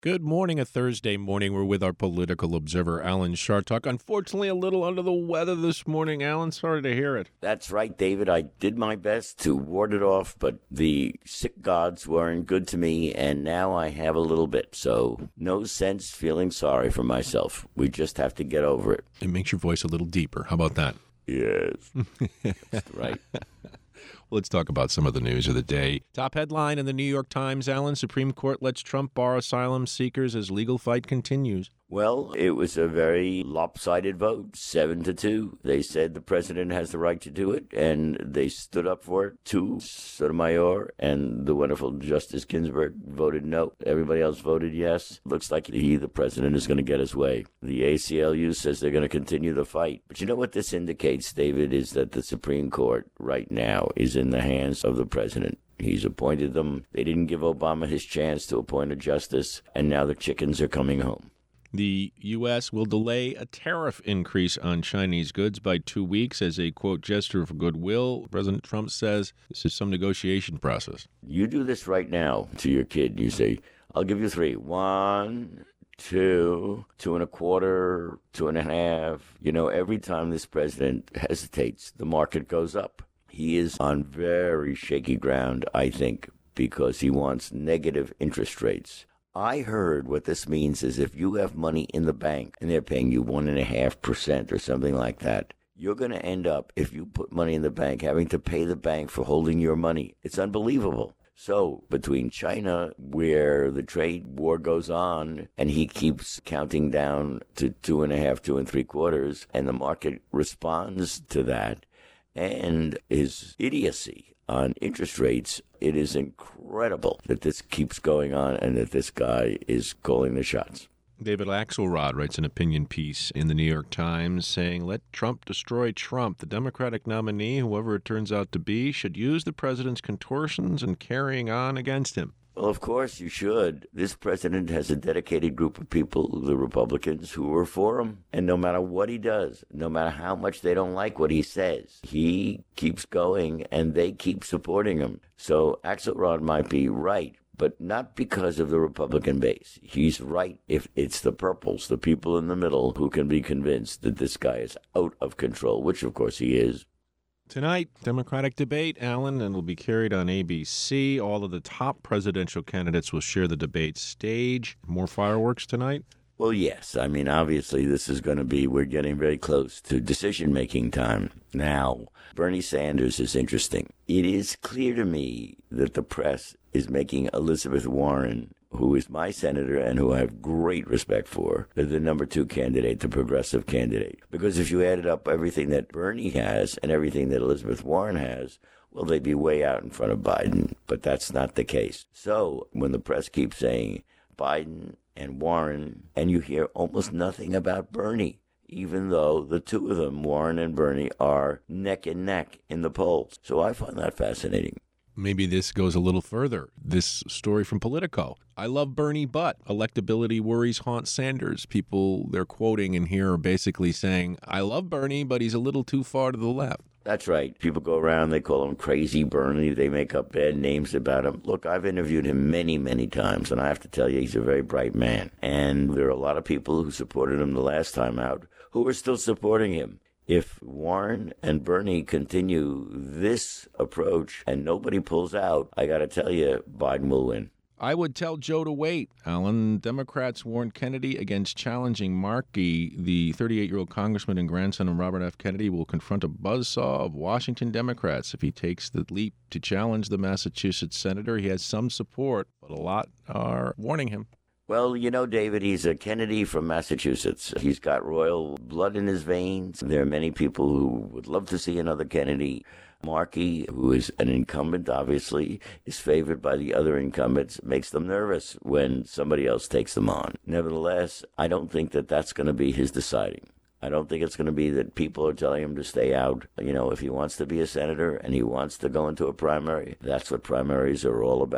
Good morning, a Thursday morning. We're with our political observer, Alan Chartock. Unfortunately, a little under the weather this morning, Alan. Sorry to hear it. That's right, David. I did my best to ward it off, but the sick gods weren't good to me, and now I have a little bit. So no sense feeling sorry for myself. We just have to get over it. It makes your voice a little deeper. How about that? Yes. That's right. Let's talk about some of the news of the day. Top headline in the New York Times, Alan, Supreme Court lets Trump bar asylum seekers as legal fight continues. Well, it was a very lopsided vote, 7-2. They said the president has the right to do it, and they stood up for it. 2, Sotomayor and the wonderful Justice Ginsburg voted no. Everybody else voted yes. Looks like the president, is going to get his way. The ACLU says they're going to continue the fight. But you know what this indicates, David, is that the Supreme Court right now is in the hands of the president. He's appointed them. They didn't give Obama his chance to appoint a justice, and now the chickens are coming home. The U.S. will delay a tariff increase on Chinese goods by 2 weeks as a, quote, gesture of goodwill. President Trump says this is some negotiation process. You do this right now to your kid. You say, I'll give you 3. 1, 2, 2.25, 2.5. You know, every time this president hesitates, the market goes up. He is on very shaky ground, I think, because he wants negative interest rates. I heard what this means is if you have money in the bank and they're paying you 1.5% or something like that, you're going to end up, if you put money in the bank, having to pay the bank for holding your money. It's unbelievable. So between China, where the trade war goes on, and he keeps counting down to 2.5, 2.75, and the market responds to that, and his idiocy on interest rates, it is incredible that this keeps going on and that this guy is calling the shots. David Axelrod writes an opinion piece in the New York Times saying, let Trump destroy Trump. The Democratic nominee, whoever it turns out to be, should use the president's contortions and carrying on against him. Well, of course you should. This president has a dedicated group of people, the Republicans, who are for him. And no matter what he does, no matter how much they don't like what he says, he keeps going and they keep supporting him. So Axelrod might be right, but not because of the Republican base. He's right if it's the purples, the people in the middle, who can be convinced that this guy is out of control, which of course he is. Tonight, Democratic debate, Alan, and will be carried on ABC. All of the top presidential candidates will share the debate stage. More fireworks tonight? Well, yes. I mean, obviously, this is going to be, we're getting very close to decision-making time. Now, Bernie Sanders is interesting. It is clear to me that the press is making Elizabeth Warren, who is my senator and who I have great respect for, the number 2 candidate, the progressive candidate. Because if you added up everything that Bernie has and everything that Elizabeth Warren has, well, they'd be way out in front of Biden. But that's not the case. So when the press keeps saying Biden and Warren, and you hear almost nothing about Bernie, even though the two of them, Warren and Bernie, are neck and neck in the polls. So I find that fascinating. Maybe this goes a little further. This story from Politico. I love Bernie, but electability worries haunt Sanders. People they're quoting in here are basically saying, I love Bernie, but he's a little too far to the left. That's right. People go around, they call him Crazy Bernie. They make up bad names about him. Look, I've interviewed him many, many times, and I have to tell you, he's a very bright man. And there are a lot of people who supported him the last time out who are still supporting him. If Warren and Bernie continue this approach and nobody pulls out, I got to tell you, Biden will win. I would tell Joe to wait, Alan. Democrats warned Kennedy against challenging Markey. The 38-year-old congressman and grandson of Robert F. Kennedy will confront a buzzsaw of Washington Democrats if he takes the leap to challenge the Massachusetts senator. He has some support, but a lot are warning him. Well, you know, David, he's a Kennedy from Massachusetts. He's got royal blood in his veins. There are many people who would love to see another Kennedy. Markey, who is an incumbent, obviously, is favored by the other incumbents, makes them nervous when somebody else takes them on. Nevertheless, I don't think that that's going to be his deciding. I don't think it's going to be that people are telling him to stay out. You know, if he wants to be a senator and he wants to go into a primary, that's what primaries are all about.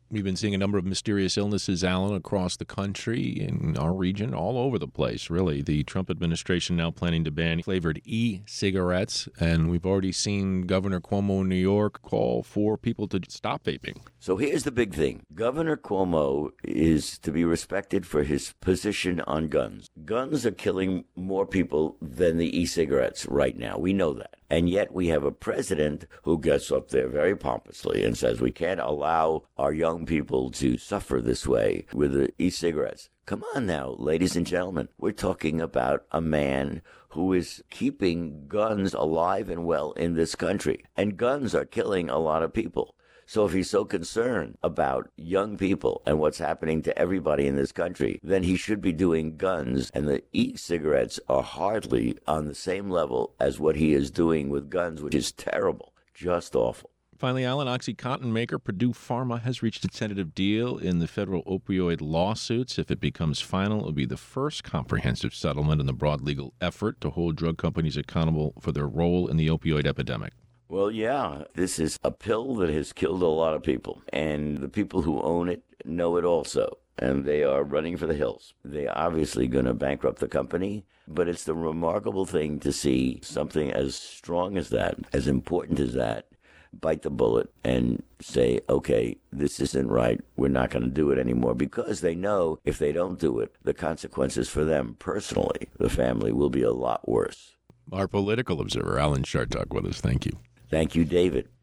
We've been seeing a number of mysterious illnesses, Alan, across the country, in our region, all over the place, really. The Trump administration now planning to ban flavored e-cigarettes, and we've already seen Governor Cuomo in New York call for people to stop vaping. So here's the big thing. Governor Cuomo is to be respected for his position on guns. Guns are killing more people than the e-cigarettes right now. We know that. And yet we have a president who gets up there very pompously and says we can't allow our young people to suffer this way with the e-cigarettes. Come on now, ladies and gentlemen. We're talking about a man who is keeping guns alive and well in this country. And guns are killing a lot of people. So if he's so concerned about young people and what's happening to everybody in this country, then he should be doing guns. And the e-cigarettes are hardly on the same level as what he is doing with guns, which is terrible, just awful. Finally, Alan, OxyContin maker Purdue Pharma has reached a tentative deal in the federal opioid lawsuits. If it becomes final, it will be the first comprehensive settlement in the broad legal effort to hold drug companies accountable for their role in the opioid epidemic. Well, yeah, this is a pill that has killed a lot of people, and the people who own it know it also, and they are running for the hills. They're obviously going to bankrupt the company, but it's the remarkable thing to see something as strong as that, as important as that, bite the bullet and say, okay, this isn't right, we're not going to do it anymore, because they know if they don't do it, the consequences for them personally, the family, will be a lot worse. Our political observer, Alan Chartock, with us. Thank you. Thank you, David.